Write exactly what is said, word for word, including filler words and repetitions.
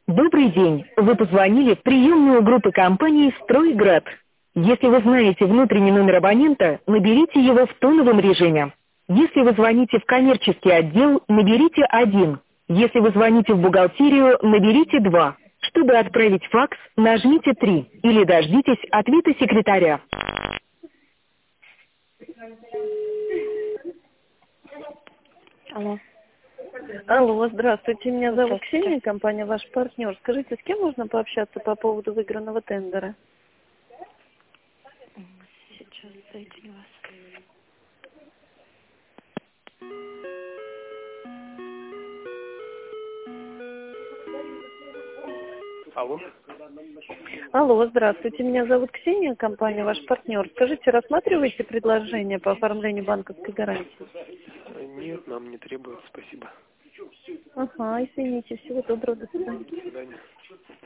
Добрый день. Вы позвонили в приемную группы компании «Стройград». Если вы знаете внутренний номер абонента, наберите его в тоновом режиме. Если вы звоните в коммерческий отдел, наберите один. Если вы звоните в бухгалтерию, наберите два. Чтобы отправить факс, нажмите три или дождитесь ответа секретаря. Алло. Алло, здравствуйте, меня зовут Здравствуйте. Ксения, компания «Ваш партнер». Скажите, с кем можно пообщаться по поводу выигранного тендера? Сейчас соединю вас. Алло. Алло, здравствуйте, меня зовут Ксения, компания «Ваш партнер». Скажите, рассматриваете предложение по оформлению банковской гарантии? Нет, нам не требуется, спасибо. Ага, извините, всего доброго, до свидания. До свидания.